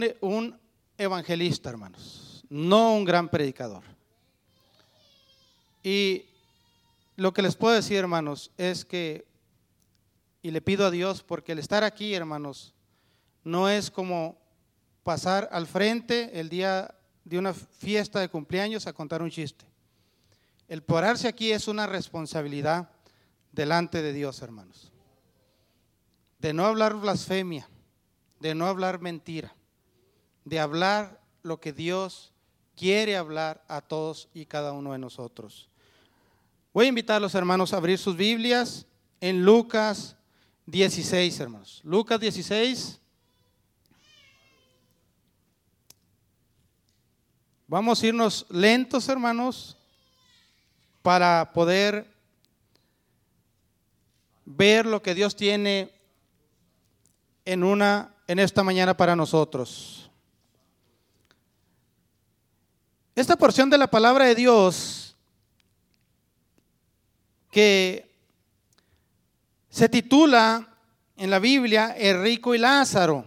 un evangelista, hermanos, no un gran predicador. Y lo que les puedo decir, hermanos, es que, y le pido a Dios, porque el estar aquí, hermanos, no es como pasar al frente el día de una fiesta de cumpleaños a contar un chiste. El pararse aquí es una responsabilidad delante de Dios, hermanos. De no hablar blasfemia, de no hablar mentira, de hablar lo que Dios quiere hablar a todos y cada uno de nosotros. Voy a invitar a los hermanos a abrir sus Biblias en Lucas 16, hermanos. Lucas 16. Vamos a irnos lentos, hermanos, para poder ver lo que Dios tiene en esta mañana para nosotros. Esta porción de la palabra de Dios que se titula en la Biblia El rico y Lázaro.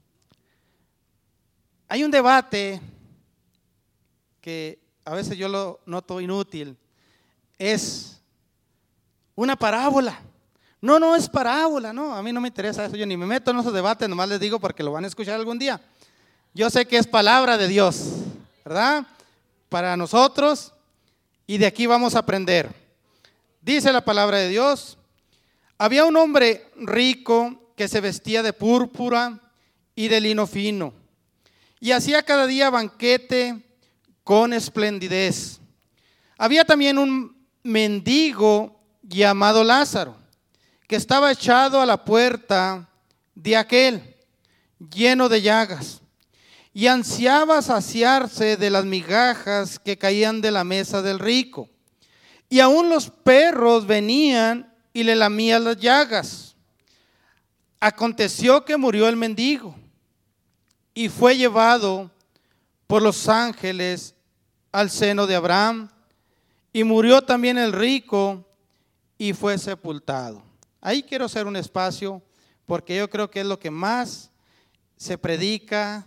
Hay un debate que a veces yo lo noto inútil. Es una parábola. No es parábola, no, a mí no me interesa eso, yo ni me meto en esos debates, nomás les digo porque lo van a escuchar algún día. Yo sé que es palabra de Dios, ¿verdad? Para nosotros, y de aquí vamos a aprender. Dice la palabra de Dios: había un hombre rico que se vestía de púrpura y de lino fino, y hacía cada día banquete con esplendidez. Había también un mendigo llamado Lázaro, que estaba echado a la puerta de aquel, lleno de llagas, y ansiaba saciarse de las migajas que caían de la mesa del rico. Y aún los perros venían y le lamían las llagas. Aconteció que murió el mendigo y fue llevado por los ángeles al seno de Abraham, y murió también el rico y fue sepultado. Ahí quiero hacer un espacio porque yo creo que es lo que más se predica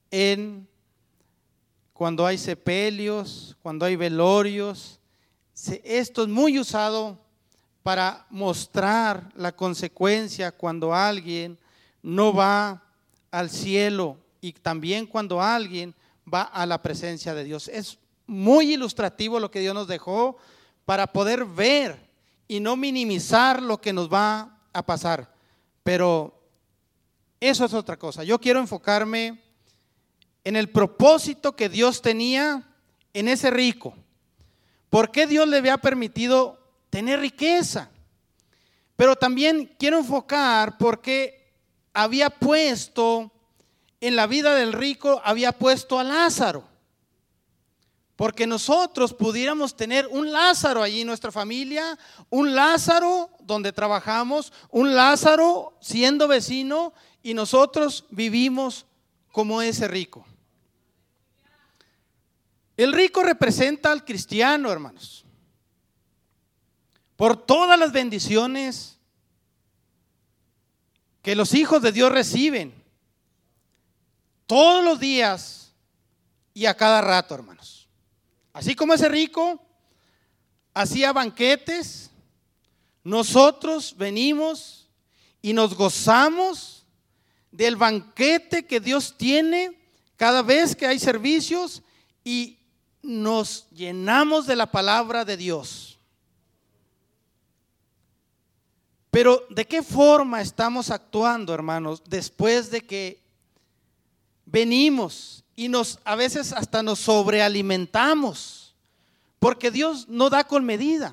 cuando hay sepelios, cuando hay velorios. Esto es muy usado para mostrar la consecuencia cuando alguien no va al cielo y también cuando alguien va a la presencia de Dios. Es muy ilustrativo lo que Dios nos dejó para poder ver y no minimizar lo que nos va a pasar. Pero eso es otra cosa. Yo quiero enfocarme en el propósito que Dios tenía en ese rico. ¿Por qué Dios le había permitido tener riqueza? Pero también quiero enfocar porque había puesto en la vida del rico, había puesto a Lázaro. Porque nosotros pudiéramos tener un Lázaro allí en nuestra familia, un Lázaro donde trabajamos, un Lázaro siendo vecino, y nosotros vivimos como ese rico. El rico representa al cristiano, hermanos, por todas las bendiciones que los hijos de Dios reciben todos los días y a cada rato, hermanos. Así como ese rico hacía banquetes, nosotros venimos y nos gozamos del banquete que Dios tiene cada vez que hay servicios y nos llenamos de la palabra de Dios. Pero ¿de qué forma estamos actuando, hermanos, después de que venimos y a veces hasta nos sobrealimentamos? Porque Dios no da con medida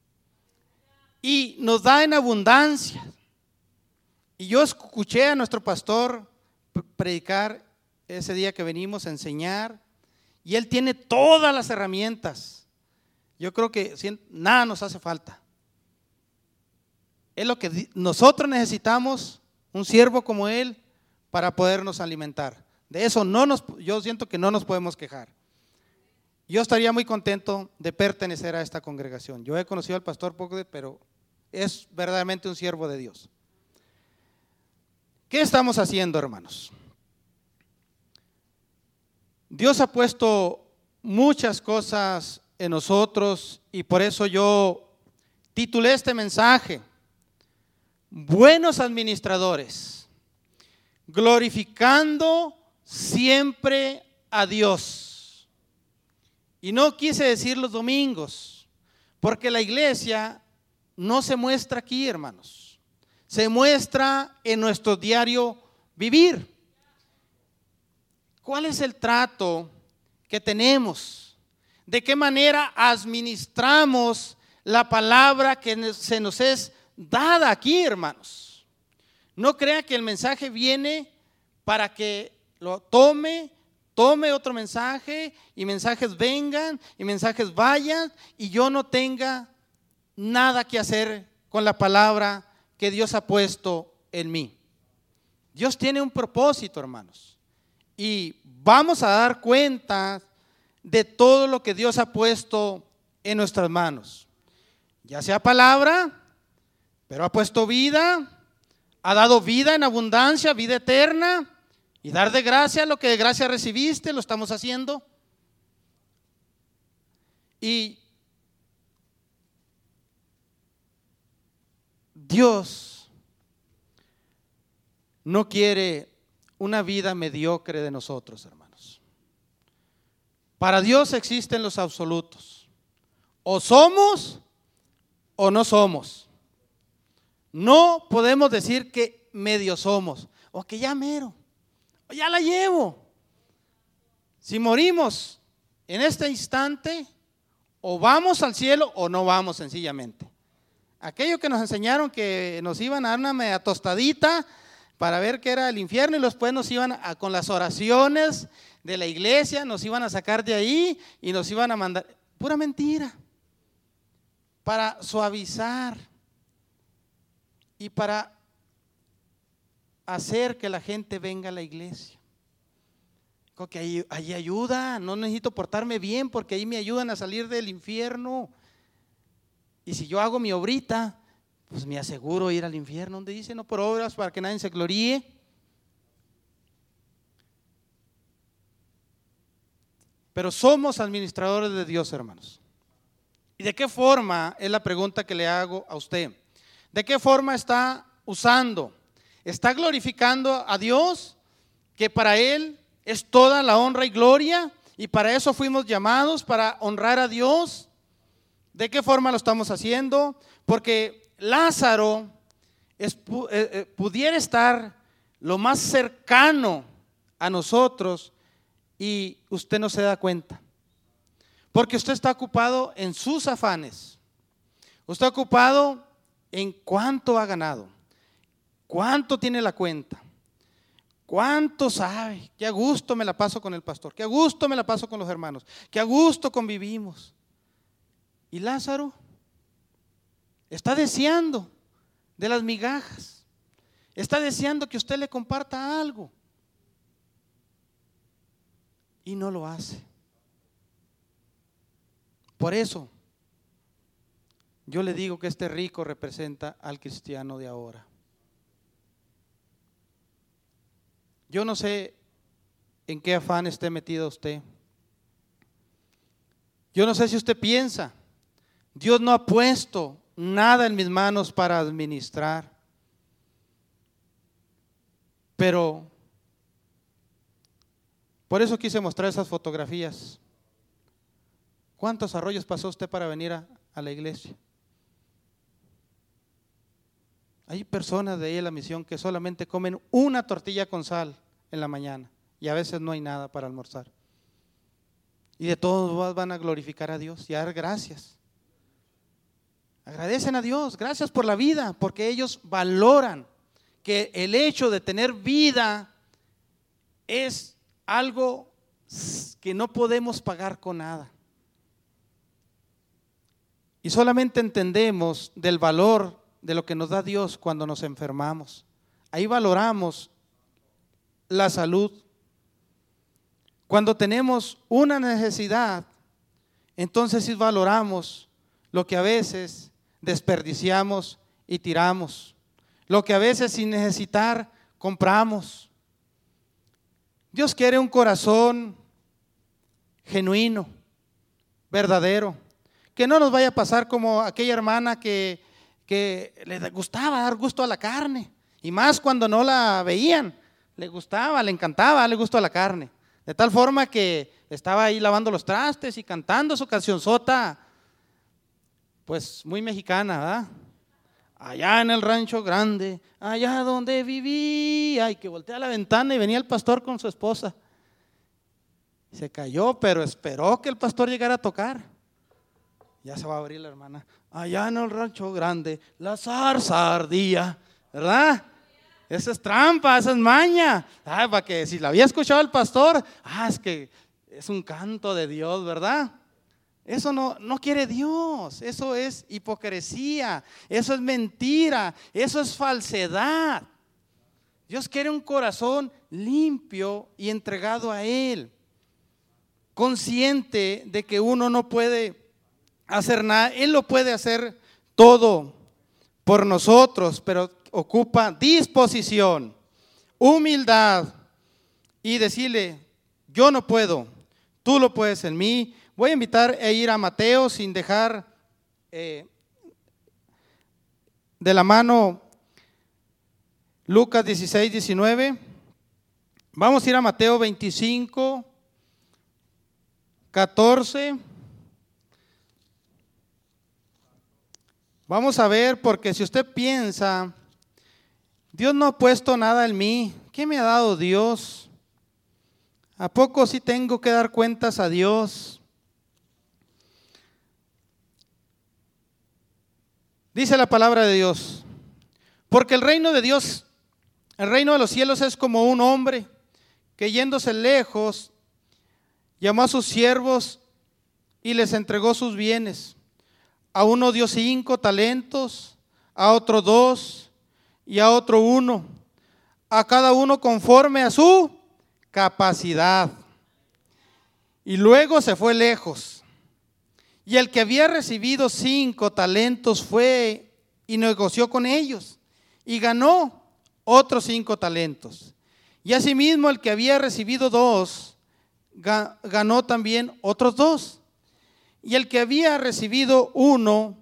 y nos da en abundancia. Y yo escuché a nuestro pastor predicar ese día que venimos a enseñar, y él tiene todas las herramientas. Yo creo que nada nos hace falta. Es lo que nosotros necesitamos, un siervo como él, para podernos alimentar. De eso yo siento que no nos podemos quejar. Yo estaría muy contento de pertenecer a esta congregación. Yo he conocido al pastor poco, pero es verdaderamente un siervo de Dios. ¿Qué estamos haciendo, hermanos? Dios ha puesto muchas cosas en nosotros y por eso yo titulé este mensaje: Buenos administradores, glorificando siempre a Dios. Y no quise decir los domingos, porque la iglesia no se muestra aquí, hermanos. Se muestra en nuestro diario vivir. ¿Cuál es el trato que tenemos? ¿De qué manera administramos la palabra que se nos es dada aquí, hermanos? No crea que el mensaje viene para que lo tome otro mensaje y mensajes vengan y mensajes vayan y yo no tenga nada que hacer con la palabra que Dios ha puesto en mí. Dios tiene un propósito, hermanos, y vamos a dar cuenta de todo lo que Dios ha puesto en nuestras manos, ya sea palabra, pero ha puesto vida, ha dado vida en abundancia, vida eterna, y dar de gracia lo que de gracia recibiste, lo estamos haciendo. Y Dios no quiere una vida mediocre de nosotros, hermanos. Para Dios existen los absolutos. O somos o no somos. No podemos decir que medio somos o que ya mero, o ya la llevo. Si morimos en este instante, o vamos al cielo o no vamos, sencillamente. Aquello que nos enseñaron que nos iban a dar una media tostadita para ver qué era el infierno y después nos iban con las oraciones de la iglesia, nos iban a sacar de ahí y nos iban a mandar. Pura mentira. Para suavizar y para hacer que la gente venga a la iglesia. Porque ahí ayuda, no necesito portarme bien porque ahí me ayudan a salir del infierno. Y si yo hago mi obrita, pues me aseguro ir al infierno, donde dice no por obras para que nadie se gloríe. Pero somos administradores de Dios, hermanos. ¿Y de qué forma? Es la pregunta que le hago a usted. ¿De qué forma está usando? ¿Está glorificando a Dios, que para Él es toda la honra y gloria? Y para eso fuimos llamados, para honrar a Dios. ¿De qué forma lo estamos haciendo? Porque Lázaro pudiera estar lo más cercano a nosotros y usted no se da cuenta. Porque usted está ocupado en sus afanes. Usted está ocupado en cuánto ha ganado, cuánto tiene la cuenta, cuánto sabe, qué a gusto me la paso con el pastor, qué a gusto me la paso con los hermanos, qué a gusto convivimos. Y Lázaro está deseando de las migajas, está deseando que usted le comparta algo y no lo hace. Por eso yo le digo que este rico representa al cristiano de ahora. Yo no sé en qué afán esté metido usted. Yo no sé si usted piensa, Dios no ha puesto nada en mis manos para administrar. Pero por eso quise mostrar esas fotografías. ¿Cuántos arroyos pasó usted para venir a la iglesia? Hay personas de ahí en la misión que solamente comen una tortilla con sal en la mañana y a veces no hay nada para almorzar. Y de todos modos van a glorificar a Dios y a dar gracias. Agradecen a Dios, gracias por la vida, porque ellos valoran que el hecho de tener vida es algo que no podemos pagar con nada. Y solamente entendemos del valor de lo que nos da Dios cuando nos enfermamos. Ahí valoramos la salud. Cuando tenemos una necesidad, entonces sí valoramos lo que a veces desperdiciamos y tiramos, lo que a veces sin necesitar compramos. Dios quiere un corazón genuino, verdadero. Que no nos vaya a pasar como aquella hermana que le gustaba dar gusto a la carne, y más cuando no la veían, le gustaba, le encantaba darle gusto a la carne, de tal forma que estaba ahí lavando los trastes y cantando su cancionzota, pues muy mexicana, ¿verdad? Allá en el rancho grande, allá donde vivía, y que voltea a la ventana y venía el pastor con su esposa. Se cayó, pero esperó que el pastor llegara a tocar. Ya se va a abrir la hermana. Allá en el rancho grande, la zarza ardía, ¿verdad? Esa es trampa, esa es maña. Para que si la había escuchado el pastor, es que es un canto de Dios, ¿verdad? Eso no quiere Dios, eso es hipocresía, eso es mentira, eso es falsedad. Dios quiere un corazón limpio y entregado a Él, consciente de que uno no puede hacer nada, Él lo puede hacer todo por nosotros, pero ocupa disposición, humildad y decirle: yo no puedo, tú lo puedes en mí. Voy a invitar a ir a Mateo sin dejar de la mano Lucas 16, 19. Vamos a ir a Mateo 25, 14. Vamos a ver, porque si usted piensa, Dios no ha puesto nada en mí, ¿qué me ha dado Dios? ¿A poco sí tengo que dar cuentas a Dios? Dice la palabra de Dios: porque el reino de Dios, el reino de los cielos es como un hombre que yéndose lejos llamó a sus siervos y les entregó sus bienes. A uno dio 5 talentos, a otro 2 y a otro 1, a cada uno conforme a su capacidad. Y luego se fue lejos. Y el que había recibido 5 talentos fue y negoció con ellos y ganó otros 5 talentos. Y asimismo el que había recibido 2 ganó también otros 2. Y el que había recibido 1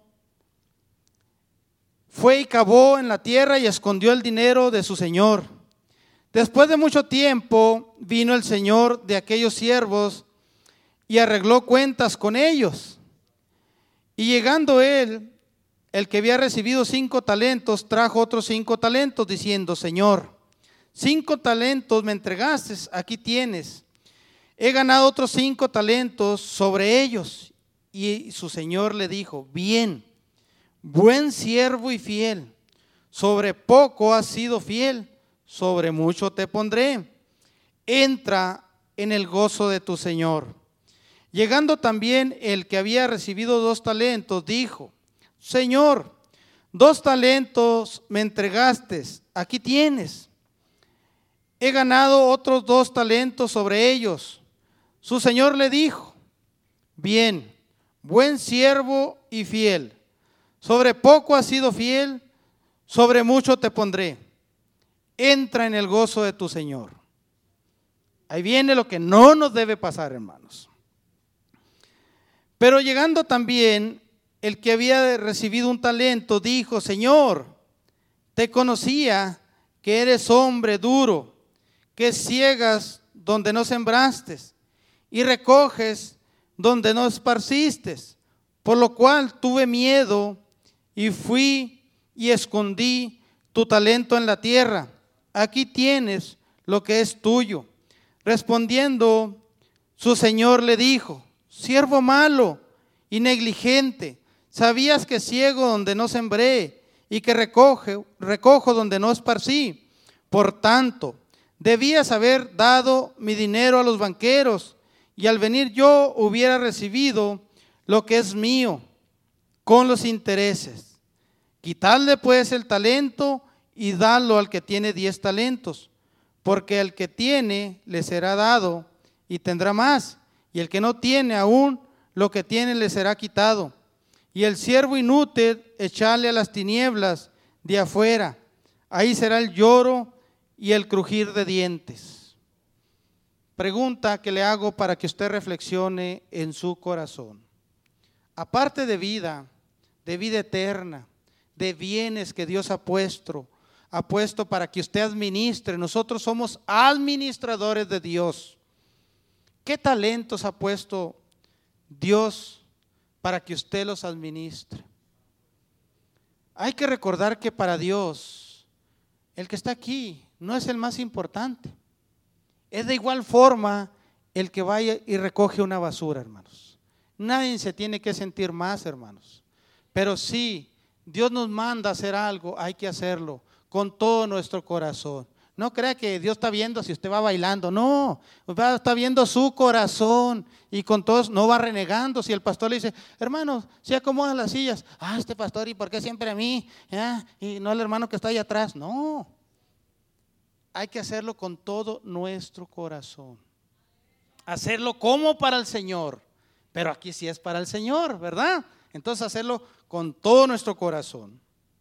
fue y cavó en la tierra y escondió el dinero de su señor. Después de mucho tiempo vino el señor de aquellos siervos y arregló cuentas con ellos. Y llegando él, el que había recibido 5 talentos, trajo otros 5 talentos, diciendo: Señor, 5 talentos me entregaste, aquí tienes. He ganado otros 5 talentos sobre ellos. Y su señor le dijo: bien, buen siervo y fiel, sobre poco has sido fiel, sobre mucho te pondré. Entra en el gozo de tu señor. Llegando también el que había recibido 2 talentos, dijo: Señor, 2 talentos me entregaste, aquí tienes. He ganado otros 2 talentos sobre ellos. Su señor le dijo: bien, buen siervo y fiel, sobre poco has sido fiel, sobre mucho te pondré. Entra en el gozo de tu señor. Ahí viene lo que no nos debe pasar, hermanos. Pero llegando también el que había recibido 1 talento, dijo: Señor, te conocía que eres hombre duro, que ciegas donde no sembraste y recoges donde no esparciste, por lo cual tuve miedo y fui y escondí tu talento en la tierra. Aquí tienes lo que es tuyo. Respondiendo, su señor le dijo: siervo malo y negligente, sabías que ciego donde no sembré y que recojo donde no esparcí. Por tanto, debías haber dado mi dinero a los banqueros, y al venir yo hubiera recibido lo que es mío con los intereses. Quitadle pues el talento y dadlo al que tiene 10 talentos, porque al que tiene le será dado y tendrá más, y el que no tiene aún lo que tiene le será quitado. Y el siervo inútil echarle a las tinieblas de afuera, ahí será el lloro y el crujir de dientes. pregunta que le hago para que usted reflexione en su corazón. Aparte de vida eterna, de bienes que Dios ha puesto para que usted administre, nosotros somos administradores de Dios. ¿Qué talentos ha puesto Dios para que usted los administre? Hay que recordar que para Dios, el que está aquí no es el más importante. Es de igual forma el que vaya y recoge una basura, hermanos. Nadie se tiene que sentir más, hermanos. Pero si Dios nos manda a hacer algo, hay que hacerlo con todo nuestro corazón. No crea que Dios está viendo si usted va bailando, no, está viendo su corazón y con todos no va renegando. Si el pastor le dice, hermano, se acomodan las sillas, este pastor, ¿y por qué siempre a mí? Y no al hermano que está ahí atrás, no. Hay que hacerlo con todo nuestro corazón, hacerlo como para el Señor, pero aquí sí es para el Señor, ¿verdad? Entonces hacerlo con todo nuestro corazón.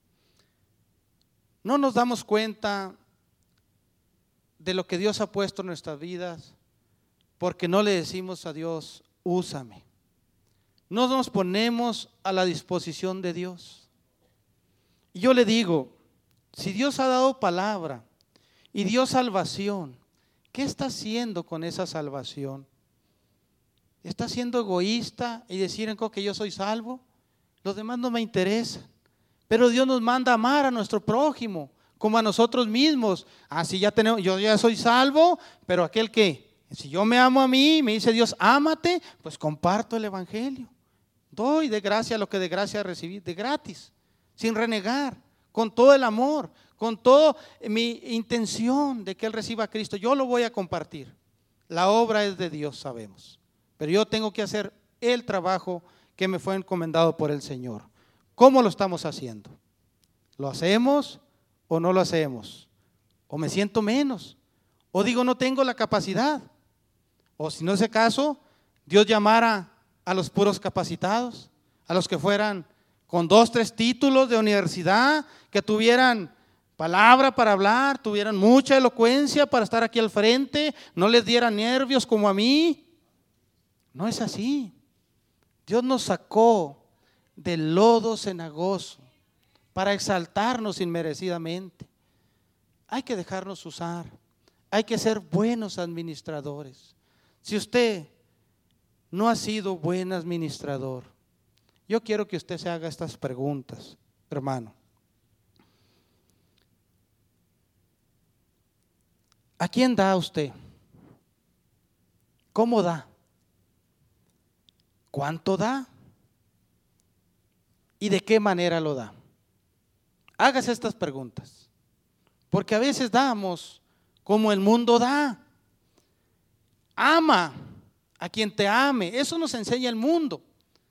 No nos damos cuenta de lo que Dios ha puesto en nuestras vidas porque no le decimos a Dios, úsame. No nos ponemos a la disposición de Dios. Y yo le digo, si Dios ha dado palabra y dio salvación, ¿qué está haciendo con esa salvación? ¿Está siendo egoísta y decir que yo soy salvo? Los demás no me interesan. Pero Dios nos manda a amar a nuestro prójimo como a nosotros mismos. Así yo ya soy salvo, pero aquel que, si yo me amo a mí, me dice Dios, ámate, pues comparto el evangelio. Doy de gracia lo que de gracia recibí, de gratis, sin renegar, con todo el amor, con toda mi intención de que Él reciba a Cristo. Yo lo voy a compartir. La obra es de Dios, sabemos. Pero yo tengo que hacer el trabajo que me fue encomendado por el Señor. ¿Cómo lo estamos haciendo? ¿Lo hacemos o no lo hacemos? ¿O me siento menos? ¿O digo no tengo la capacidad? ¿O si no es el caso, Dios llamara a los puros capacitados, a los que fueran con 2, 3 títulos de universidad, que tuvieran palabra para hablar, tuvieran mucha elocuencia para estar aquí al frente, no les dieran nervios como a mí? No es así. Dios nos sacó del lodo cenagoso para exaltarnos inmerecidamente. Hay que dejarnos usar, hay que ser buenos administradores. Si usted no ha sido buen administrador, yo quiero que usted se haga estas preguntas, hermano. ¿A quién da usted? ¿Cómo da? ¿Cuánto da? ¿Y de qué manera lo da? Hágase estas preguntas, porque a veces damos como el mundo da. Ama a quien te ame, eso nos enseña el mundo.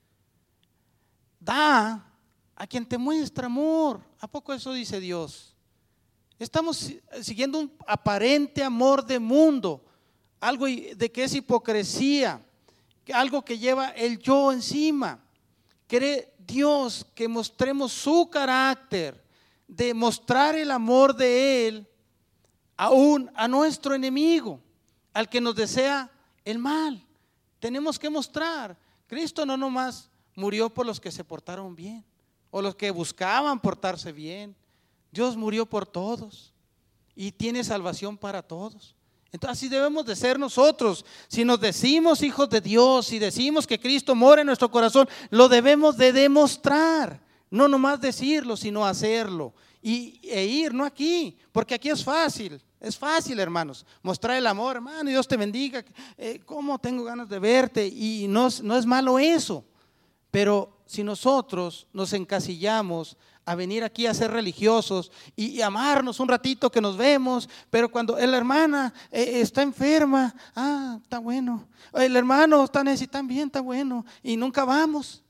Da a quien te muestra amor. ¿A poco eso dice Dios? Estamos siguiendo un aparente amor de mundo, algo de que es hipocresía, algo que lleva el yo encima. Quiere Dios que mostremos su carácter, de mostrar el amor de Él aún a nuestro enemigo, al que nos desea el mal. Tenemos que mostrar, Cristo no nomás murió por los que se portaron bien o los que buscaban portarse bien. Dios murió por todos y tiene salvación para todos. Entonces así debemos de ser nosotros. Si nos decimos hijos de Dios, si decimos que Cristo mora en nuestro corazón, lo debemos de demostrar. No nomás decirlo, sino hacerlo e ir, no aquí, porque aquí es fácil, hermanos, mostrar el amor, hermano, y Dios te bendiga, cómo tengo ganas de verte, y no es malo eso, pero si nosotros nos encasillamos a venir aquí a ser religiosos y amarnos un ratito que nos vemos, pero cuando la hermana está enferma, está bueno, el hermano está necesitando bien, está bueno, y nunca vamos.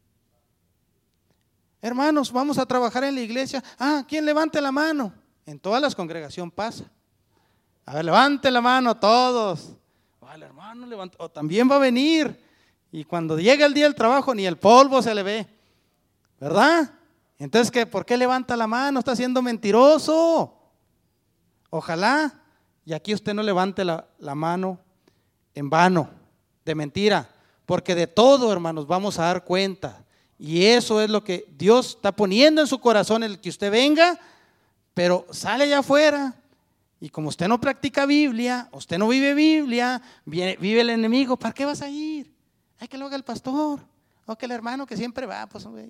Hermanos, vamos a trabajar en la iglesia. ¿Quién levante la mano? En toda la congregación pasa. A ver, levante la mano todos. El hermano levantó, también va a venir. Y cuando llega el día del trabajo, ni el polvo se le ve, ¿verdad? Entonces, ¿por qué levanta la mano? Está siendo mentiroso. Ojalá, y aquí usted no levante la mano en vano, de mentira, porque de todo, hermanos, vamos a dar cuenta. Y eso es lo que Dios está poniendo en su corazón, el que usted venga, pero sale allá afuera. Y como usted no practica Biblia, usted no vive Biblia, vive el enemigo, ¿para qué vas a ir? Hay que lo haga el pastor, o que el hermano que siempre va, pues hombre.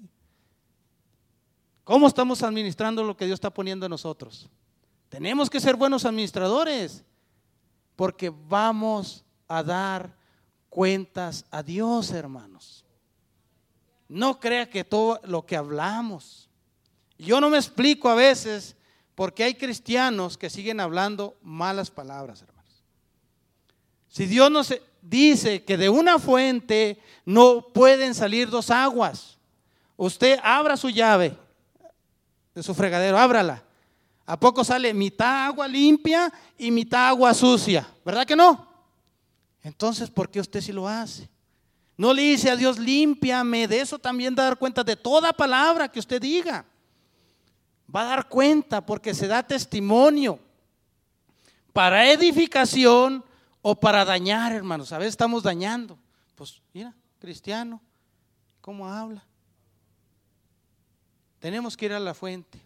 ¿Cómo estamos administrando lo que Dios está poniendo en nosotros? Tenemos que ser buenos administradores, porque vamos a dar cuentas a Dios, hermanos. No crea que todo lo que hablamos. Yo no me explico a veces porque hay cristianos que siguen hablando malas palabras, hermanos. Si Dios nos dice que de una fuente no pueden salir dos aguas, usted abra su llave de su fregadero, ábrala. ¿A poco sale mitad agua limpia y mitad agua sucia? ¿Verdad que no? Entonces, ¿por qué usted sí lo hace? No le dice a Dios, límpiame. De eso también va a dar cuenta, de toda palabra que usted diga. Va a dar cuenta porque se da testimonio para edificación o para dañar, hermanos. A veces estamos dañando. Pues mira, cristiano, ¿cómo habla? Tenemos que ir a la fuente.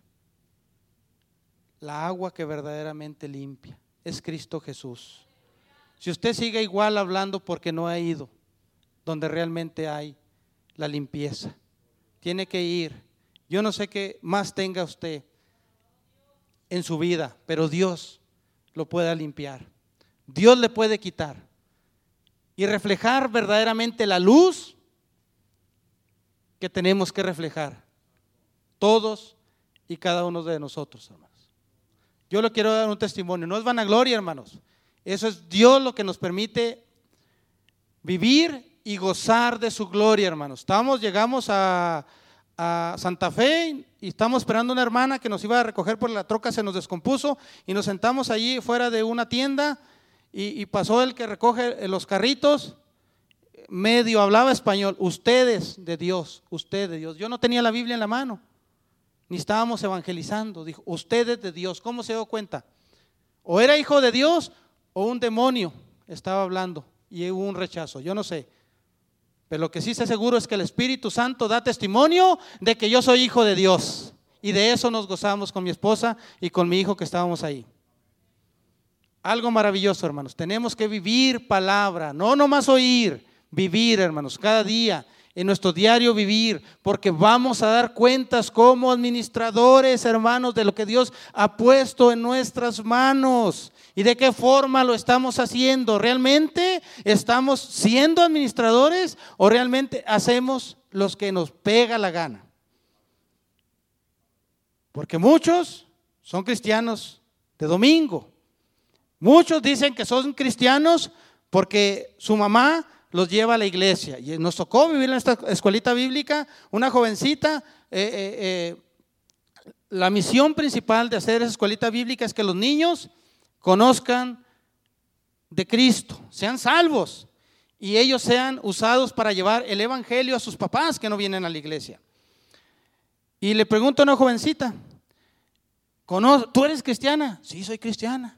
La agua que verdaderamente limpia es Cristo Jesús. Si usted sigue igual hablando porque no ha ido donde realmente hay la limpieza, tiene que ir. Yo no sé qué más tenga usted en su vida, pero Dios lo puede limpiar. Dios le puede quitar y reflejar verdaderamente la luz que tenemos que reflejar todos y cada uno de nosotros, hermanos. Yo le quiero dar un testimonio, no es vanagloria, hermanos. Eso es Dios lo que nos permite vivir y gozar de su gloria, hermanos. Llegamos a Santa Fe y estamos esperando una hermana que nos iba a recoger porque la troca se nos descompuso y nos sentamos allí fuera de una tienda y pasó el que recoge los carritos, medio hablaba español, ustedes de Dios. Yo no tenía la Biblia en la mano, ni estábamos evangelizando. Dijo, ustedes de Dios. ¿Cómo se dio cuenta? O era hijo de Dios o un demonio estaba hablando y hubo un rechazo, yo no sé. Pero lo que sí sé seguro es que el Espíritu Santo da testimonio de que yo soy hijo de Dios. Y de eso nos gozamos con mi esposa y con mi hijo que estábamos ahí. Algo maravilloso, hermanos. Tenemos que vivir palabra, no nomás oír, vivir, hermanos, cada día. En nuestro diario vivir, porque vamos a dar cuentas como administradores, hermanos, de lo que Dios ha puesto en nuestras manos y de qué forma lo estamos haciendo. ¿Realmente estamos siendo administradores o realmente hacemos los que nos pega la gana? Porque muchos son cristianos de domingo, muchos dicen que son cristianos porque su mamá los lleva a la iglesia. Y nos tocó vivir en esta escuelita bíblica, una jovencita. La misión principal de hacer esa escuelita bíblica es que los niños conozcan de Cristo, sean salvos y ellos sean usados para llevar el evangelio a sus papás que no vienen a la iglesia. Y le pregunto a una jovencita, ¿tú eres cristiana? Sí, soy cristiana.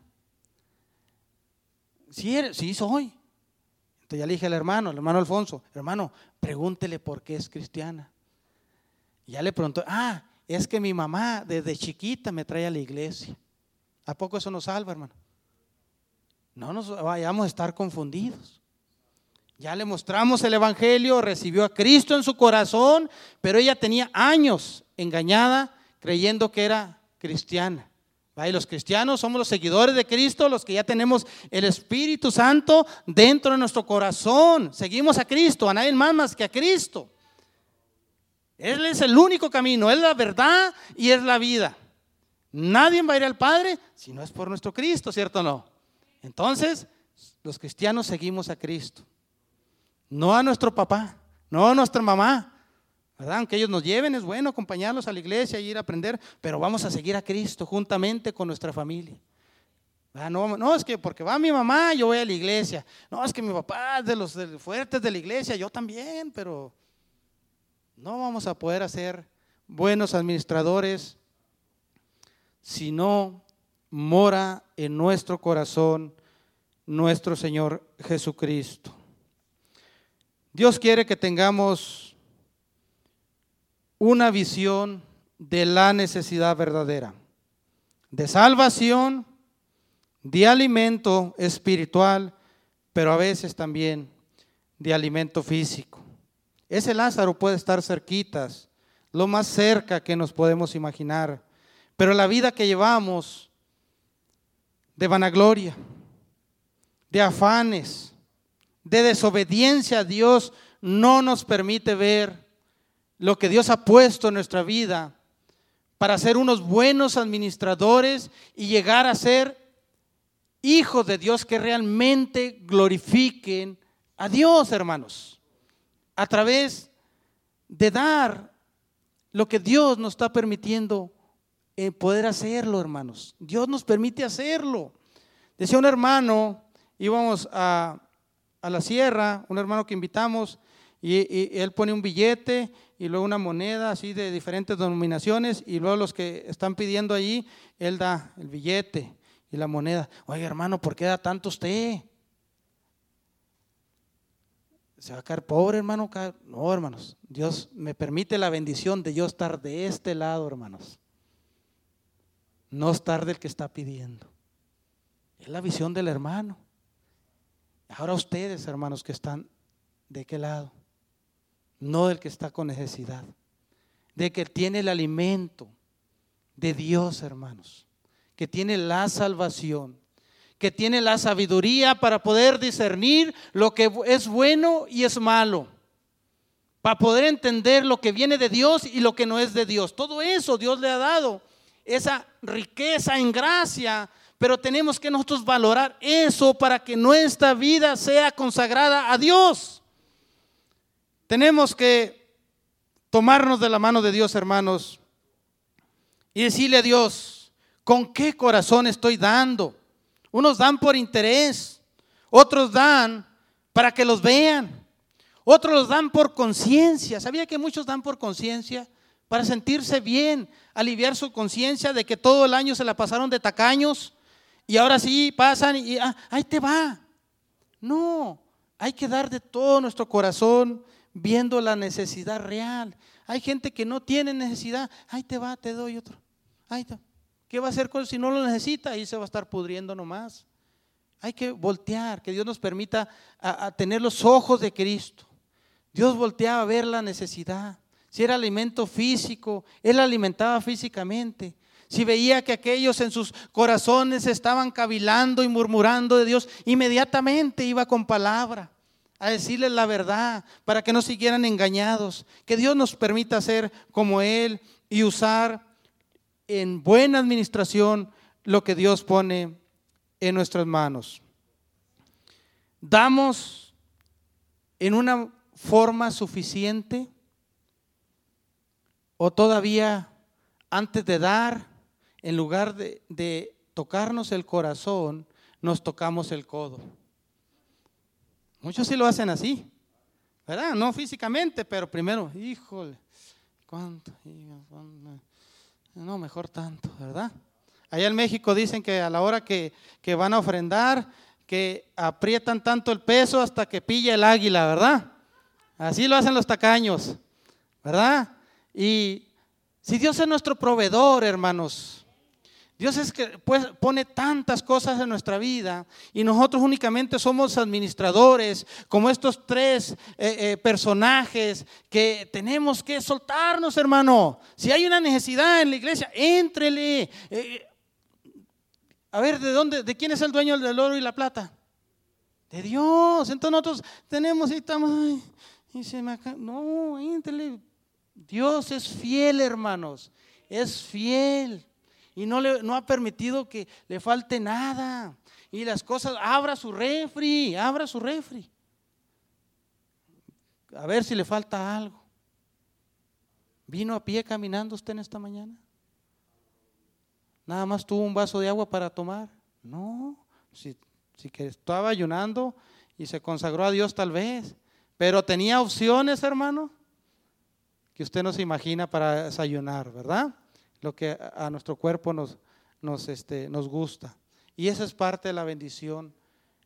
Sí, soy. Ya le dije al hermano Alfonso, hermano, pregúntele por qué es cristiana. Y ya le preguntó, es que mi mamá desde chiquita me trae a la iglesia. ¿A poco eso nos salva, hermano? No nos vayamos a estar confundidos. Ya le mostramos el evangelio, recibió a Cristo en su corazón, pero ella tenía años engañada creyendo que era cristiana. Y los cristianos somos los seguidores de Cristo, los que ya tenemos el Espíritu Santo dentro de nuestro corazón. Seguimos a Cristo, a nadie más que a Cristo. Él es el único camino, es la verdad y es la vida. Nadie va a ir al Padre si no es por nuestro Cristo, ¿cierto o no? Entonces, los cristianos seguimos a Cristo, no a nuestro papá, no a nuestra mamá. ¿Verdad? Aunque ellos nos lleven, es bueno acompañarlos a la iglesia y ir a aprender, pero vamos a seguir a Cristo juntamente con nuestra familia. No, es que porque va mi mamá, yo voy a la iglesia. No, es que mi papá es de los fuertes de la iglesia, yo también, pero no vamos a poder ser buenos administradores si no mora en nuestro corazón nuestro Señor Jesucristo. Dios quiere que tengamos una visión de la necesidad verdadera, de salvación, de alimento espiritual, pero a veces también de alimento físico. Ese Lázaro puede estar cerquitas, lo más cerca que nos podemos imaginar, pero la vida que llevamos de vanagloria, de afanes, de desobediencia a Dios, no nos permite ver lo que Dios ha puesto en nuestra vida para ser unos buenos administradores y llegar a ser hijos de Dios que realmente glorifiquen a Dios, hermanos, a través de dar lo que Dios nos está permitiendo poder hacerlo, hermanos. Dios nos permite hacerlo. Decía un hermano, íbamos a la sierra, un hermano que invitamos, y él pone un billete y luego una moneda así de diferentes denominaciones, y luego los que están pidiendo allí, él da el billete y la moneda. Oye, hermano, ¿por qué da tanto usted? ¿Se va a caer pobre, hermano? No, hermanos, Dios me permite la bendición de yo estar de este lado, hermanos, no estar del que está pidiendo. Es la visión del hermano. Ahora ustedes, hermanos, que están de qué lado, no del que está con necesidad, de que tiene el alimento de Dios, hermanos, que tiene la salvación, que tiene la sabiduría para poder discernir lo que es bueno y es malo, para poder entender lo que viene de Dios y lo que no es de Dios. Todo eso Dios le ha dado, esa riqueza en gracia, pero tenemos que nosotros valorar eso para que nuestra vida sea consagrada a Dios. Tenemos que tomarnos de la mano de Dios, hermanos, y decirle a Dios, ¿con qué corazón estoy dando? Unos dan por interés, otros dan para que los vean, otros los dan por conciencia. ¿Sabía que muchos dan por conciencia? Para sentirse bien, aliviar su conciencia de que todo el año se la pasaron de tacaños y ahora sí pasan y ahí te va. No, hay que dar de todo nuestro corazón viendo la necesidad real. Hay gente que no tiene necesidad, ahí te va, te doy otro. Ahí te va. ¿Qué va a hacer si no lo necesita? Ahí se va a estar pudriendo nomás. Hay que voltear, que Dios nos permita a tener los ojos de Cristo. Dios volteaba a ver la necesidad. Si era alimento físico, Él alimentaba físicamente. Si veía que aquellos en sus corazones estaban cavilando y murmurando de Dios, inmediatamente iba con palabra a decirles la verdad para que no siguieran engañados. Que Dios nos permita ser como Él y usar en buena administración lo que Dios pone en nuestras manos. ¿Damos en una forma suficiente? ¿O todavía antes de dar, en lugar de tocarnos el corazón, nos tocamos el codo? Muchos sí lo hacen así, ¿verdad? No físicamente, pero primero, híjole, ¿cuánto? No, mejor tanto, ¿verdad? Allá en México dicen que a la hora que van a ofrendar, que aprietan tanto el peso hasta que pilla el águila, ¿verdad? Así lo hacen los tacaños, ¿verdad? Y si Dios es nuestro proveedor, hermanos, Dios es que pues, pone tantas cosas en nuestra vida y nosotros únicamente somos administradores, como estos tres personajes que tenemos que soltarnos, hermano. Si hay una necesidad en la iglesia, éntrele. A ver, ¿de quién es el dueño del oro y la plata? De Dios. Entonces nosotros tenemos y estamos, no, éntrele. Dios es fiel, hermanos, es fiel. Y no ha permitido que le falte nada. Y las cosas, abra su refri. A ver si le falta algo. ¿Vino a pie caminando usted en esta mañana? ¿Nada más tuvo un vaso de agua para tomar? No, si que estaba ayunando y se consagró a Dios tal vez. Pero tenía opciones, hermano, que usted no se imagina para desayunar, ¿verdad? Lo que a nuestro cuerpo nos gusta. Y esa es parte de la bendición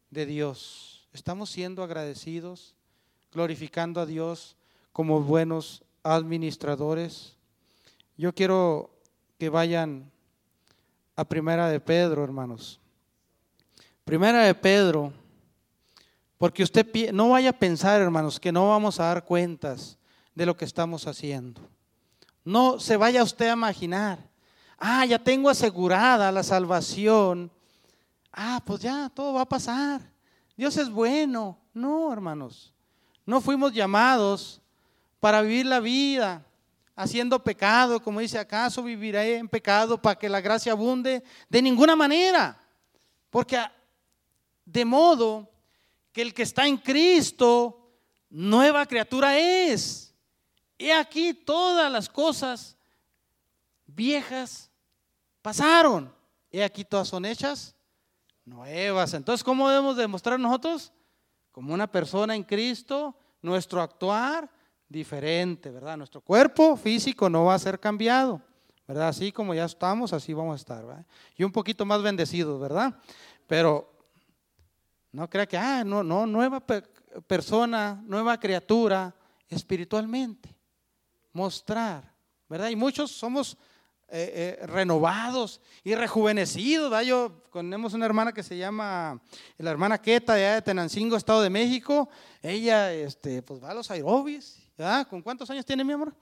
de Dios? ¿Estamos siendo agradecidos, glorificando a Dios como buenos administradores? Yo quiero que vayan a Primera de Pedro, hermanos. Primera de Pedro, porque usted no vaya a pensar, hermanos, que no vamos a dar cuentas de lo que estamos haciendo. No se vaya usted a imaginar, ya tengo asegurada la salvación, pues ya todo va a pasar, Dios es bueno. No, hermanos, no fuimos llamados para vivir la vida haciendo pecado, como dice, ¿acaso viviré en pecado para que la gracia abunde? De ninguna manera, porque de modo que el que está en Cristo, nueva criatura es. He aquí todas las cosas viejas pasaron, he aquí todas son hechas nuevas. Entonces, ¿cómo debemos demostrar nosotros? Como una persona en Cristo, nuestro actuar diferente, ¿verdad? Nuestro cuerpo físico no va a ser cambiado, ¿verdad? Así como ya estamos, así vamos a estar, ¿verdad? Y un poquito más bendecidos, ¿verdad? Pero no crea que, nueva persona, nueva criatura espiritualmente. Mostrar, ¿verdad? Y muchos somos renovados y rejuvenecidos, ¿verdad? Tenemos una hermana que se llama la hermana Queta de Tenancingo, Estado de México. Ella pues va a los aerobics, ¿verdad? ¿Con cuántos años tiene, mi amor?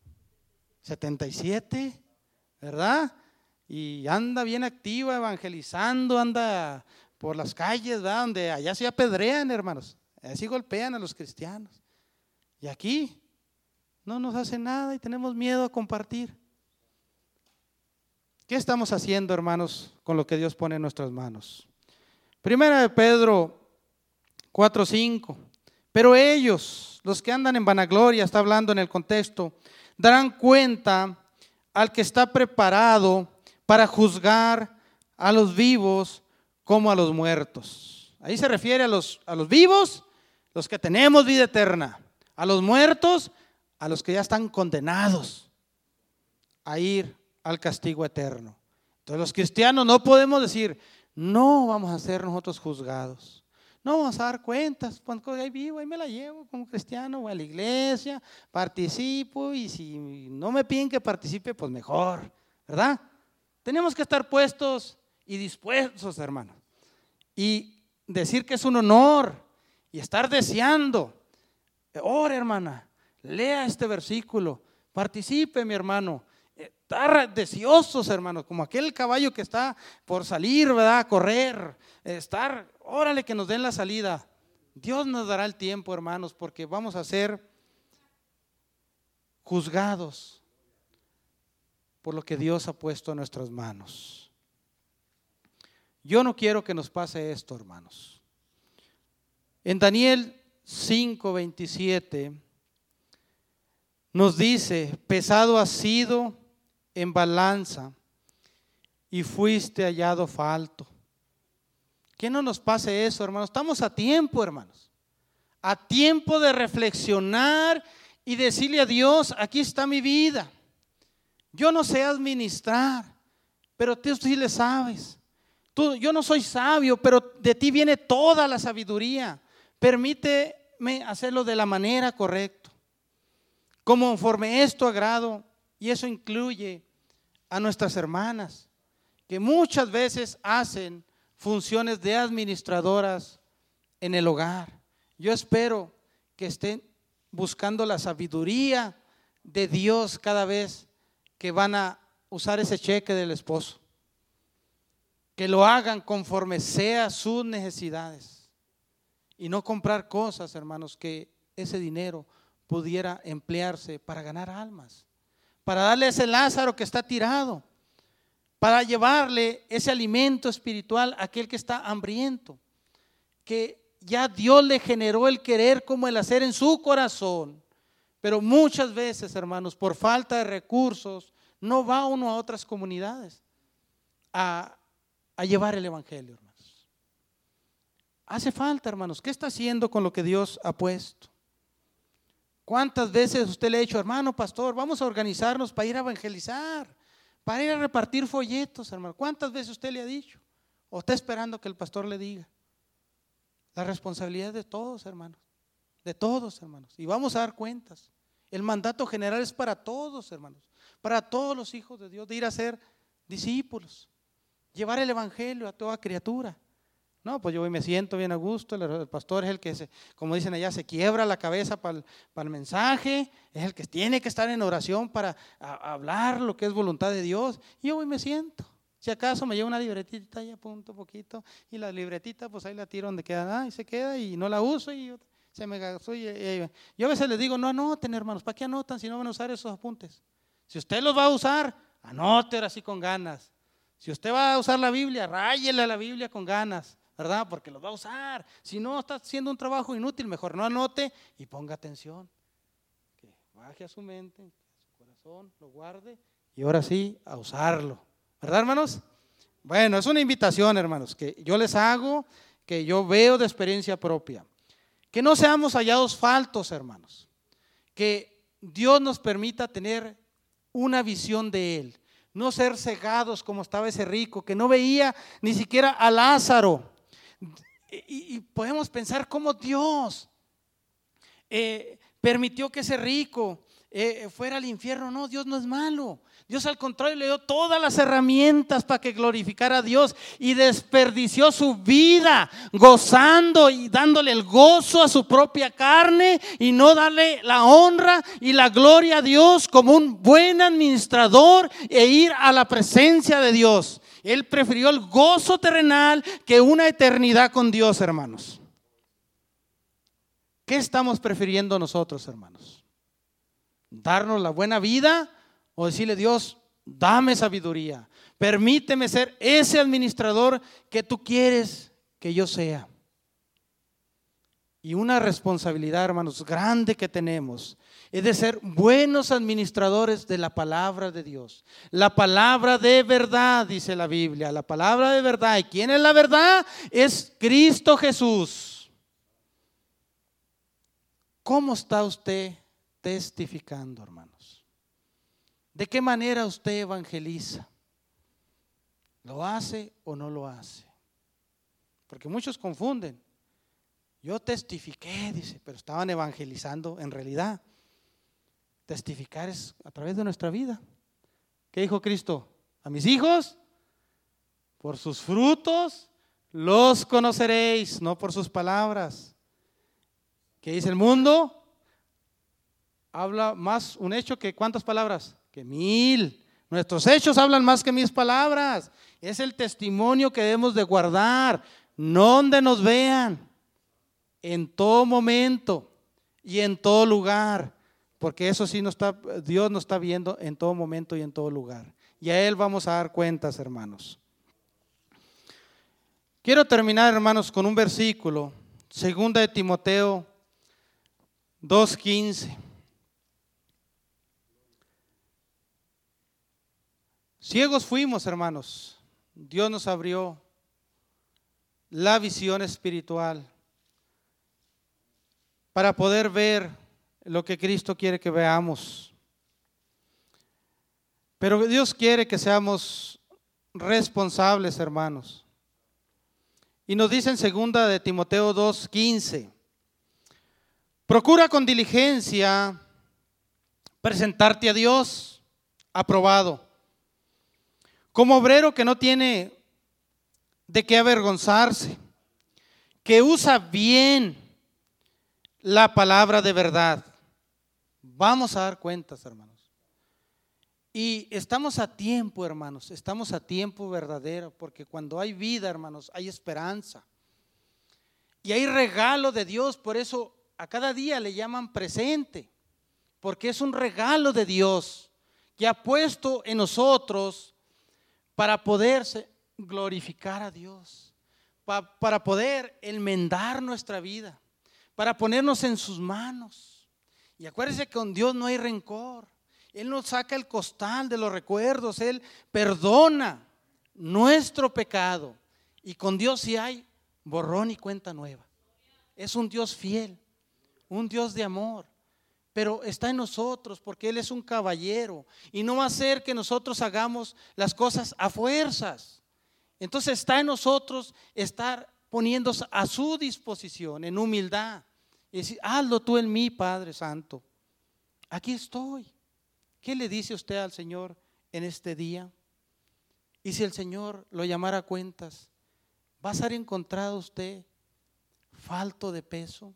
77, ¿verdad? Y anda bien activa, evangelizando, anda por las calles, ¿verdad? Donde allá se apedrean, hermanos, así golpean a los cristianos. Y aquí no nos hace nada y tenemos miedo a compartir. ¿Qué estamos haciendo, hermanos, con lo que Dios pone en nuestras manos? Primera de Pedro 4:5. Pero ellos, los que andan en vanagloria, está hablando en el contexto, darán cuenta al que está preparado para juzgar a los vivos como a los muertos. Ahí se refiere a los vivos, los que tenemos vida eterna, a los muertos, a los que ya están condenados a ir al castigo eterno. Entonces los cristianos no podemos decir, no vamos a ser nosotros juzgados, no vamos a dar cuentas, cuando ahí vivo, ahí me la llevo como cristiano, voy a la iglesia, participo y si no me piden que participe, pues mejor, ¿verdad? Tenemos que estar puestos y dispuestos, hermano, y decir que es un honor y estar deseando. Ore, hermana, lea este versículo, participe, mi hermano. Estar deseosos, hermanos, como aquel caballo que está por salir, ¿verdad? A correr, órale que nos den la salida. Dios nos dará el tiempo, hermanos, porque vamos a ser juzgados por lo que Dios ha puesto en nuestras manos. Yo no quiero que nos pase esto, hermanos. En Daniel 5:27 nos dice, pesado has sido en balanza y fuiste hallado falto. Que no nos pase eso, hermanos. Estamos a tiempo, hermanos, a tiempo de reflexionar y decirle a Dios, aquí está mi vida. Yo no sé administrar, pero tú sí le sabes. Yo no soy sabio, pero de ti viene toda la sabiduría. Permíteme hacerlo de la manera correcta, conforme es tu agrado. Y eso incluye a nuestras hermanas, que muchas veces hacen funciones de administradoras en el hogar. Yo espero que estén buscando la sabiduría de Dios cada vez que van a usar ese cheque del esposo. Que lo hagan conforme sea sus necesidades y no comprar cosas, hermanos, que ese dinero pudiera emplearse para ganar almas, para darle a ese Lázaro que está tirado, para llevarle ese alimento espiritual a aquel que está hambriento, que ya Dios le generó el querer como el hacer en su corazón. Pero muchas veces, hermanos, por falta de recursos, no va uno a otras comunidades a llevar el evangelio, hermanos. Hace falta, hermanos. ¿Qué está haciendo con lo que Dios ha puesto? ¿Cuántas veces usted le ha dicho, hermano pastor, vamos a organizarnos para ir a evangelizar, para ir a repartir folletos, hermano? ¿Cuántas veces usted le ha dicho? ¿O está esperando que el pastor le diga? La responsabilidad es de todos, hermanos. De todos, hermanos. Y vamos a dar cuentas. El mandato general es para todos, hermanos. Para todos los hijos de Dios, de ir a ser discípulos. Llevar el evangelio a toda criatura. No, pues yo voy y me siento bien a gusto. El pastor es el que, como dicen allá, se quiebra la cabeza para el mensaje. Es el que tiene que estar en oración para hablar lo que es voluntad de Dios. Y yo voy y me siento. Si acaso me llevo una libretita y apunto un poquito. Y la libretita, pues ahí la tiro donde queda. Y se queda y no la uso y se me gastó. Yo a veces les digo, no anoten, hermanos. ¿Para qué anotan si no van a usar esos apuntes? Si usted los va a usar, anote ahora sí con ganas. Si usted va a usar la Biblia, ráyele a la Biblia con ganas, ¿verdad? Porque los va a usar. Si no, está haciendo un trabajo inútil, mejor no anote y ponga atención. Que baje a su mente, a su corazón, lo guarde y ahora sí a usarlo. ¿Verdad, hermanos? Bueno, es una invitación, hermanos, que yo les hago, que yo veo de experiencia propia. Que no seamos hallados faltos, hermanos. Que Dios nos permita tener una visión de Él. No ser cegados como estaba ese rico, que no veía ni siquiera a Lázaro. Y podemos pensar cómo Dios permitió que ese rico fuera al infierno. No, Dios no es malo. Dios al contrario le dio todas las herramientas para que glorificara a Dios y desperdició su vida gozando y dándole el gozo a su propia carne y no darle la honra y la gloria a Dios como un buen administrador e ir a la presencia de Dios. Él prefirió el gozo terrenal que una eternidad con Dios, hermanos. ¿Qué estamos prefiriendo nosotros, hermanos? ¿Darnos la buena vida o decirle, Dios, dame sabiduría? Permíteme ser ese administrador que tú quieres que yo sea. Y una responsabilidad, hermanos, grande que tenemos es de ser buenos administradores de la palabra de Dios. La palabra de verdad, dice la Biblia, la palabra de verdad. ¿Y quién es la verdad? Es Cristo Jesús. ¿Cómo está usted testificando, hermanos? ¿De qué manera usted evangeliza? ¿Lo hace o no lo hace? Porque muchos confunden. Yo testifiqué, dice, pero estaban evangelizando en realidad. Testificar es a través de nuestra vida. ¿Qué dijo Cristo? A mis hijos, por sus frutos los conoceréis, no por sus palabras. ¿Qué dice el mundo? Habla más un hecho que ¿cuántas palabras? Que 1000. Nuestros hechos hablan más que mis palabras. Es el testimonio que debemos de guardar, no donde nos vean, en todo momento y en todo lugar, porque eso sí Dios nos está viendo en todo momento y en todo lugar. Y a Él vamos a dar cuentas, hermanos. Quiero terminar, hermanos, con un versículo, 2 de Timoteo 2:15. Ciegos fuimos, hermanos. Dios nos abrió la visión espiritual para poder ver lo que Cristo quiere que veamos. Pero Dios quiere que seamos responsables, hermanos. Y nos dice en 2 de Timoteo 2:15, procura con diligencia presentarte a Dios aprobado, como obrero que no tiene de qué avergonzarse, que usa bien la palabra de verdad. Vamos a dar cuentas, hermanos. Y estamos a tiempo, hermanos, estamos a tiempo verdadero, porque cuando hay vida, hermanos, hay esperanza. Y hay regalo de Dios, por eso a cada día le llaman presente, porque es un regalo de Dios que ha puesto en nosotros para poder glorificar a Dios, para poder enmendar nuestra vida, para ponernos en sus manos. Y acuérdense que con Dios no hay rencor. Él nos saca el costal de los recuerdos, Él perdona nuestro pecado. Y con Dios sí hay borrón y cuenta nueva. Es un Dios fiel, un Dios de amor, pero está en nosotros porque Él es un caballero y no va a hacer que nosotros hagamos las cosas a fuerzas. Entonces está en nosotros estar poniéndose a su disposición en humildad. Y decir, hazlo tú en mí, Padre Santo. Aquí estoy. ¿Qué le dice usted al Señor en este día? Y si el Señor lo llamara a cuentas, ¿va a ser encontrado usted falto de peso?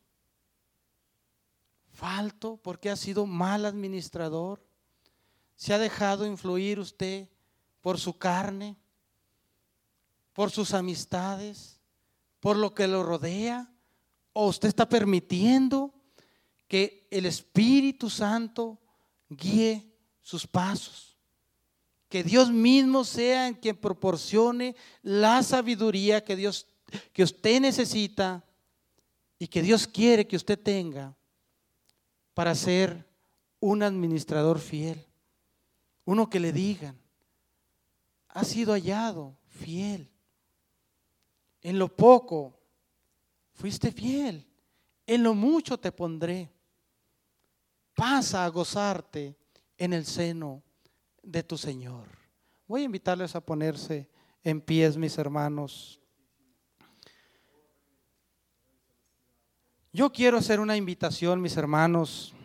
Falto porque ha sido mal administrador. ¿Se ha dejado influir usted por su carne, por sus amistades, por lo que lo rodea? ¿O usted está permitiendo que el Espíritu Santo guíe sus pasos? Que Dios mismo sea en quien proporcione la sabiduría que usted necesita y que Dios quiere que usted tenga para ser un administrador fiel. Uno que le digan, has sido hallado fiel. En lo poco fuiste fiel, en lo mucho te pondré. Pasa a gozarte en el seno de tu Señor. Voy a invitarles a ponerse en pies, mis hermanos. Yo quiero hacer una invitación, mis hermanos,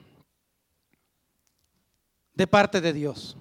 de parte de Dios.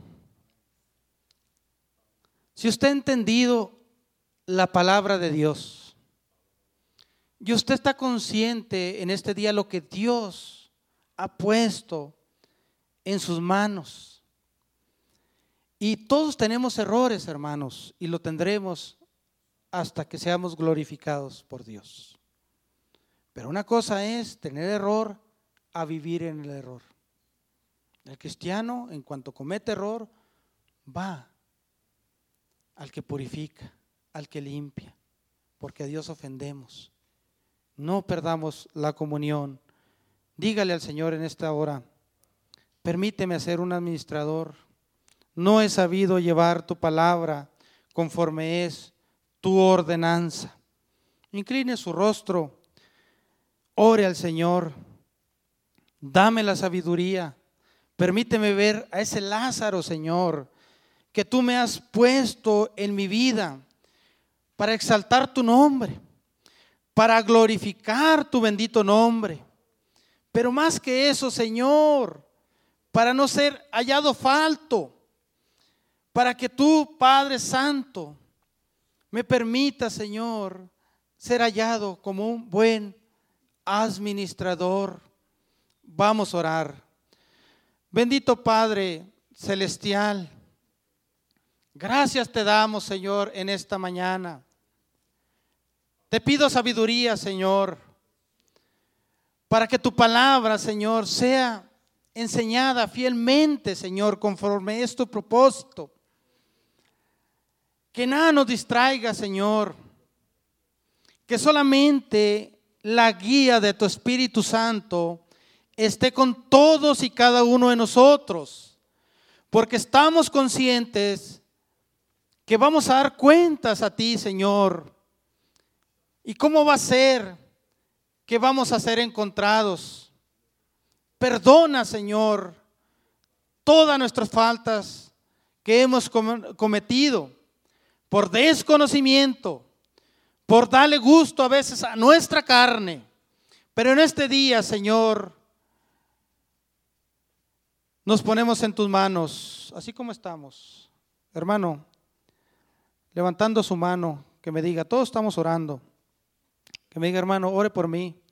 Si usted ha entendido la palabra de Dios y usted está consciente en este día lo que Dios ha puesto en sus manos, y todos tenemos errores, hermanos, y lo tendremos hasta que seamos glorificados por Dios. Pero una cosa es tener error a vivir en el error. El cristiano, en cuanto comete error, va al que purifica, al que limpia, porque a Dios ofendemos. No perdamos la comunión. Dígale al Señor en esta hora, permíteme ser un administrador. No he sabido llevar tu palabra conforme es tu ordenanza. Incline su rostro, ore al Señor, dame la sabiduría. Permíteme ver a ese Lázaro, Señor, que tú me has puesto en mi vida para exaltar tu nombre, para glorificar tu bendito nombre. Pero más que eso, Señor, para no ser hallado falto, para que tú, Padre Santo, me permita, Señor, ser hallado como un buen administrador. Vamos a orar. Bendito Padre Celestial, gracias te damos, Señor, en esta mañana. Te pido sabiduría, Señor, para que tu palabra, Señor, sea enseñada fielmente, Señor, conforme es tu propósito. Que nada nos distraiga, Señor. Que solamente la guía de tu Espíritu Santo esté con todos y cada uno de nosotros. Porque estamos conscientes que vamos a dar cuentas a ti, Señor. ¿Y cómo va a ser que vamos a ser encontrados? Perdona, Señor, todas nuestras faltas que hemos cometido por desconocimiento, por darle gusto a veces a nuestra carne. Pero en este día, Señor, nos ponemos en tus manos, así como estamos. Hermano, levantando su mano, que me diga, todos estamos orando. Que me diga, hermano, ore por mí.